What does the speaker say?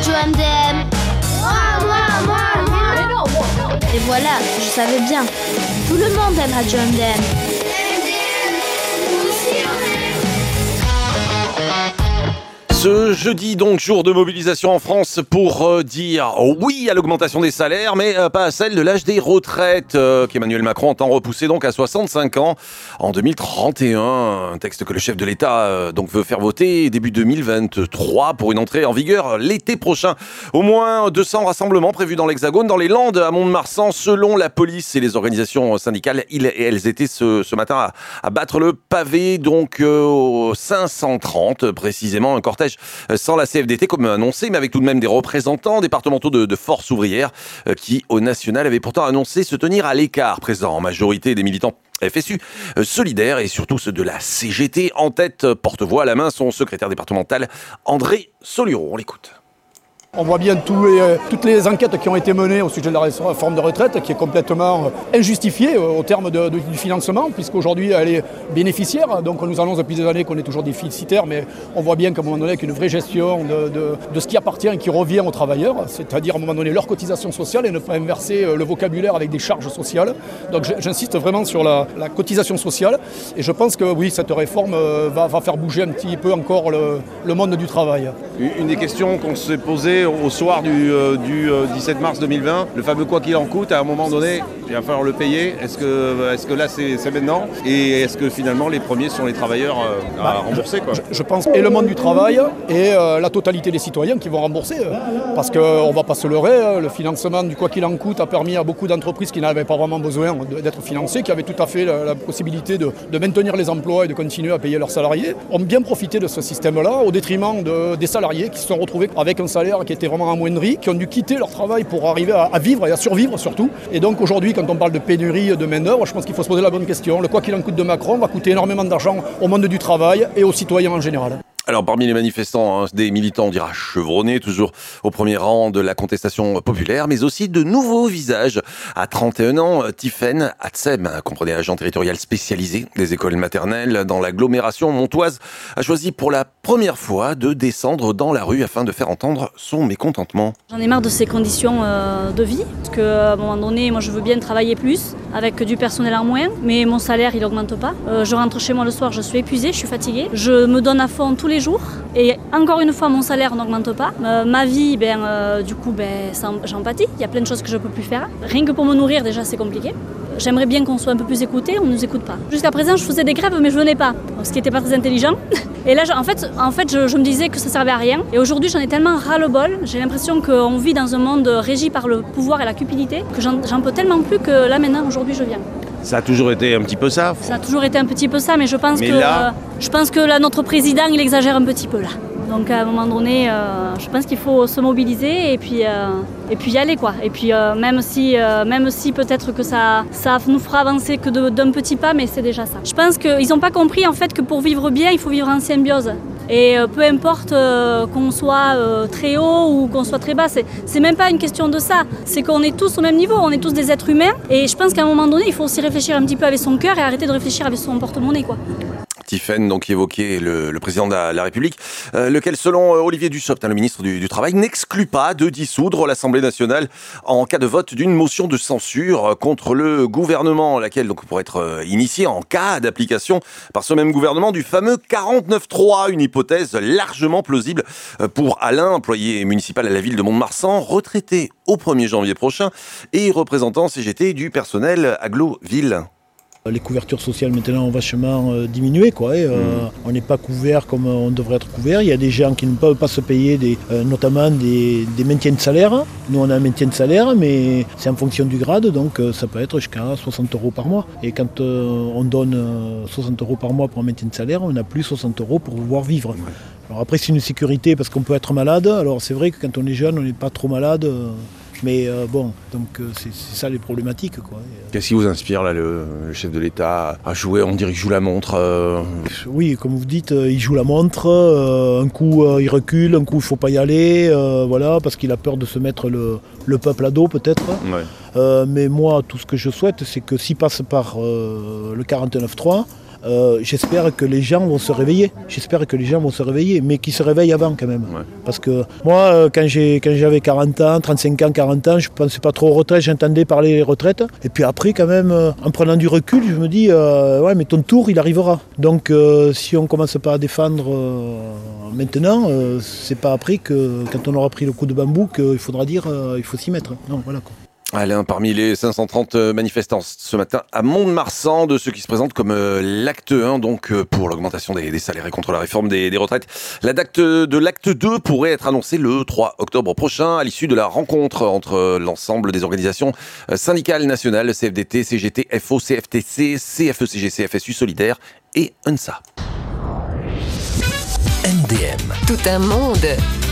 radio MDM. Moi. Mais non, moi. Et voilà, je savais bien. Tout le monde aime radio MDM. Ce jeudi, donc, jour de mobilisation en France pour dire oui à l'augmentation des salaires, mais pas à celle de l'âge des retraites, qu'Emmanuel Macron entend repousser donc à 65 ans en 2031. Un texte que le chef de l'État donc veut faire voter début 2023 pour une entrée en vigueur l'été prochain. Au moins 200 rassemblements prévus dans l'Hexagone, dans les Landes, à Mont-de-Marsan. Selon la police et les organisations syndicales, elles étaient ce matin à battre le pavé, donc au 530 précisément, un cortège sans la CFDT comme annoncé, mais avec tout de même des représentants départementaux de force ouvrière qui, au national, avaient pourtant annoncé se tenir à l'écart, présent en majorité des militants FSU, solidaires et surtout ceux de la CGT. En tête, porte-voix à la main, son secrétaire départemental André Soluro. On l'écoute. On voit bien toutes les enquêtes qui ont été menées au sujet de la réforme de retraite qui est complètement injustifiée au terme du financement, puisqu'aujourd'hui elle est bénéficiaire. Donc on nous annonce depuis des années qu'on est toujours déficitaire, mais on voit bien qu'à un moment donné, qu'une vraie gestion de ce qui appartient et qui revient aux travailleurs, c'est-à-dire à un moment donné leur cotisation sociale et ne pas inverser le vocabulaire avec des charges sociales. Donc j'insiste vraiment sur la cotisation sociale et je pense que oui, cette réforme va faire bouger un petit peu encore le monde du travail. Une des questions qu'on s'est posées au soir du 17 mars 2020, le fameux quoi qu'il en coûte, à un moment donné, il va falloir le payer. Est-ce que là c'est maintenant? Et est-ce que finalement les premiers sont les travailleurs à rembourser quoi? Je pense et le monde du travail et la totalité des citoyens qui vont rembourser. Parce qu'on ne va pas se leurrer, le financement du quoi qu'il en coûte a permis à beaucoup d'entreprises qui n'avaient pas vraiment besoin d'être financées, qui avaient tout à fait la possibilité de maintenir les emplois et de continuer à payer leurs salariés, ont bien profité de ce système-là au détriment des salariés qui se sont retrouvés avec un salaire qui était vraiment amoindri, qui ont dû quitter leur travail pour arriver à vivre et à survivre surtout. Et donc aujourd'hui, quand on parle de pénurie de main-d'œuvre, je pense qu'il faut se poser la bonne question. Le quoi qu'il en coûte de Macron va coûter énormément d'argent au monde du travail et aux citoyens en général. Alors, parmi les manifestants, des militants, on dira chevronnés, toujours au premier rang de la contestation populaire, mais aussi de nouveaux visages. À 31 ans, Tiffaine Hatsem, comprenez agent territorial spécialisé des écoles maternelles dans l'agglomération montoise, a choisi pour la première fois de descendre dans la rue afin de faire entendre son mécontentement. J'en ai marre de ces conditions de vie, parce qu'à un moment donné, moi je veux bien travailler plus, avec du personnel en moins, mais mon salaire il augmente pas. Je rentre chez moi le soir, je suis épuisée, je suis fatiguée. Je me donne à fond tous les jours et encore une fois mon salaire n'augmente pas. Ma vie, j'en pâtis, il y a plein de choses que je peux plus faire. Rien que pour me nourrir déjà c'est compliqué. J'aimerais bien qu'on soit un peu plus écoutés, on ne nous écoute pas. Jusqu'à présent je faisais des grèves mais je venais pas, ce qui n'était pas très intelligent. Et là en fait je me disais que ça servait à rien. Et aujourd'hui j'en ai tellement ras-le-bol, j'ai l'impression qu'on vit dans un monde régi par le pouvoir et la cupidité, que j'en peux tellement plus que là maintenant aujourd'hui je viens. Ça a toujours été un petit peu ça. Ça a toujours été un petit peu ça, mais je pense que là, notre président, il exagère un petit peu là. Donc à un moment donné, je pense qu'il faut se mobiliser et puis y aller quoi. Et puis même si peut-être que ça nous fera avancer que d'un petit pas, mais c'est déjà ça. Je pense qu'ils n'ont pas compris en fait que pour vivre bien, il faut vivre en symbiose. Et peu importe qu'on soit très haut ou qu'on soit très bas, c'est même pas une question de ça. C'est qu'on est tous au même niveau, on est tous des êtres humains. Et je pense qu'à un moment donné, il faut aussi réfléchir un petit peu avec son cœur et arrêter de réfléchir avec son porte-monnaie, quoi. Tiffaine, donc, qui évoquait le président de la République, lequel, selon Olivier Dussopt, le ministre du Travail, n'exclut pas de dissoudre l'Assemblée nationale en cas de vote d'une motion de censure contre le gouvernement, laquelle donc pourrait être initiée en cas d'application par ce même gouvernement du fameux 49.3, une hypothèse largement plausible pour Alain, employé municipal à la ville de Mont-de-Marsan, retraité au 1er janvier prochain et représentant CGT du personnel Agglo-Ville. Les couvertures sociales maintenant ont vachement diminué, quoi. On n'est pas couvert comme on devrait être couvert. Il y a des gens qui ne peuvent pas se payer notamment des maintiens de salaire. Nous on a un maintien de salaire, mais c'est en fonction du grade, donc ça peut être jusqu'à 60 € par mois. Et quand on donne 60 € par mois pour un maintien de salaire, on n'a plus 60 € pour pouvoir vivre. Alors après c'est une sécurité parce qu'on peut être malade. Alors c'est vrai que quand on est jeune, on n'est pas trop malade. Mais c'est ça les problématiques, quoi. Qu'est-ce qui vous inspire, là, le chef de l'État à jouer? On dirait qu'il joue la montre. Oui, comme vous dites, il joue la montre. Un coup, il recule, un coup, il ne faut pas y aller. Parce qu'il a peur de se mettre le peuple à dos, peut-être. Ouais. Mais moi, tout ce que je souhaite, c'est que s'il passe par le 49.3, j'espère que les gens vont se réveiller. Mais qu'ils se réveillent avant quand même. Ouais. Parce que moi, quand j'avais 40 ans, 35 ans, 40 ans, je ne pensais pas trop aux retraites, j'entendais parler des retraites. Et puis après, quand même, en prenant du recul, je me dis, ouais, mais ton tour, il arrivera. Donc si on ne commence pas à défendre maintenant, c'est pas après que, quand on aura pris le coup de bambou, qu'il faudra dire, il faut s'y mettre. Non, voilà quoi. Alain, parmi les 530 manifestants ce matin à Mont-de-Marsan, de ceux qui se présentent comme l'acte 1, donc pour l'augmentation des salaires et contre la réforme des retraites. La date de l'acte 2 pourrait être annoncée le 3 octobre prochain, à l'issue de la rencontre entre l'ensemble des organisations syndicales nationales, CFDT, CGT, FO, CFTC, CFE-CGC, FSU Solidaire et UNSA. MDM. Tout un monde.